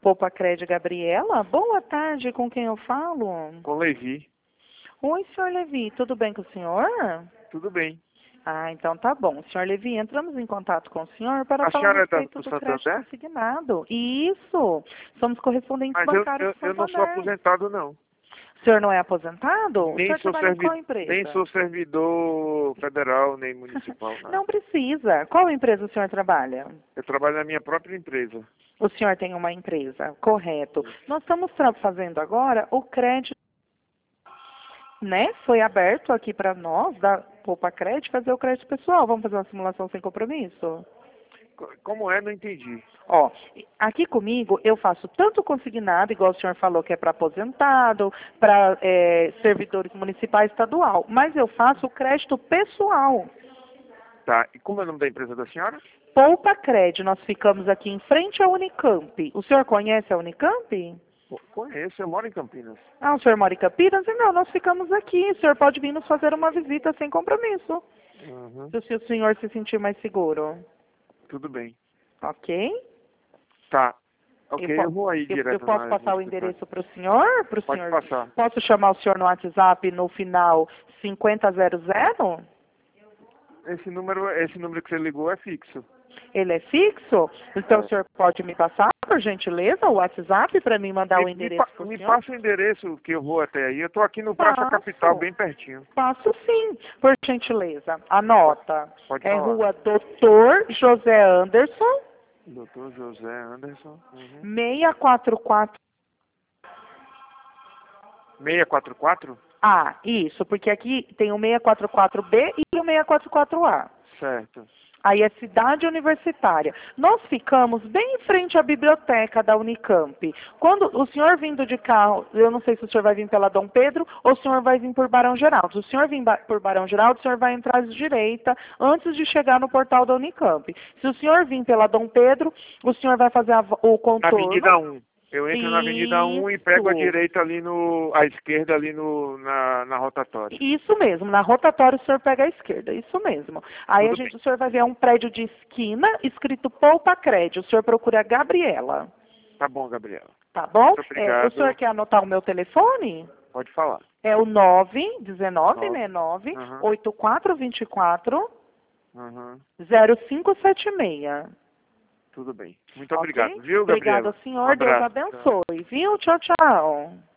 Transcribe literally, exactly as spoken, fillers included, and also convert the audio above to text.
Poupa Crédito, Gabriela. Boa tarde, com quem eu falo? Com Levi. Oi, senhor Levi, tudo bem com o senhor? Tudo bem. Ah, então tá bom. Senhor Levi, entramos em contato com o senhor para A falar a senhora é da- respeito do do crédito Santander? consignado. Isso, somos correspondentes Mas eu, bancários eu, do eu não sou Santander. aposentado, não. O senhor não é aposentado? O Nem senhor sou, trabalha em servi qual empresa? nem sou servidor federal, nem municipal, nada. Não precisa. Qual empresa o senhor trabalha? Eu trabalho na minha própria empresa. O senhor tem uma empresa, correto. Nós estamos tra- fazendo agora o crédito, né? Foi aberto aqui para nós, da Poupa Crédito, fazer o crédito pessoal. Vamos fazer uma simulação sem compromisso? Co- Como é? Não entendi. Ó, aqui comigo eu faço tanto consignado, igual o senhor falou que é para aposentado, para servidores municipais estadual, mas eu faço o crédito pessoal. Tá. E como é o nome da empresa da senhora? Poupa Crédito, nós ficamos aqui em frente à Unicamp. O senhor conhece a Unicamp? Pô, conheço, eu moro em Campinas. Ah, o senhor mora em Campinas? Não, nós ficamos aqui. O senhor pode vir nos fazer uma visita sem compromisso, Uhum. se o senhor se sentir mais seguro. Tudo bem. Ok? Tá. Ok, eu, po- vou aí eu, direto eu posso na- passar no o escritório. endereço para o senhor? Pro Pode senhor? passar. Posso chamar o senhor no WhatsApp no final cinquenta zero zero? Esse número, esse número que você ligou é fixo. Ele é fixo? Então É. o senhor pode me passar, por gentileza, o WhatsApp para mim mandar Me, o me, endereço pa- para o me senhor? passa o endereço que eu vou até aí. Eu tô aqui no Praça Passo. Capital, bem pertinho. Passo sim, por gentileza. Anota. Pode É falar. Rua Doutor José Anderson, doutor José Anderson. Uhum. seiscentos e quarenta e quatro. seiscentos e quarenta e quatro? A, isso, porque aqui tem o seiscentos e quarenta e quatro B e o seiscentos e quarenta e quatro A. Certo. Aí é Cidade Universitária. Nós ficamos bem em frente à biblioteca da Unicamp. Quando o senhor vindo de carro, eu não sei se o senhor vai vir pela Dom Pedro ou o senhor vai vir por Barão Geraldo. Se o senhor vir ba- por Barão Geraldo, o senhor vai entrar à direita antes de chegar no portal da Unicamp. Se o senhor vir pela Dom Pedro, o senhor vai fazer a vo- o Na contorno. Avenida um. Eu entro na Avenida um e pego a Isso. direita ali no... à esquerda ali no, na, na rotatória. Isso mesmo, na rotatória o senhor pega a esquerda, isso mesmo. Aí Tudo a gente, o senhor vai ver um prédio de esquina escrito Poupa Crédito. O senhor procura a Gabriela, Tá bom, Gabriela. tá bom? Muito É, obrigado. o senhor quer anotar o meu telefone? Pode falar. É o nove um nove, Nove. né? nove Uhum. oito quatro dois quatro Uhum. zero cinco sete seis. Tudo bem. Muito Ok? obrigado, viu, Gabriela? Obrigado, senhor. Um Deus abraço. abençoe, viu? Tchau, tchau.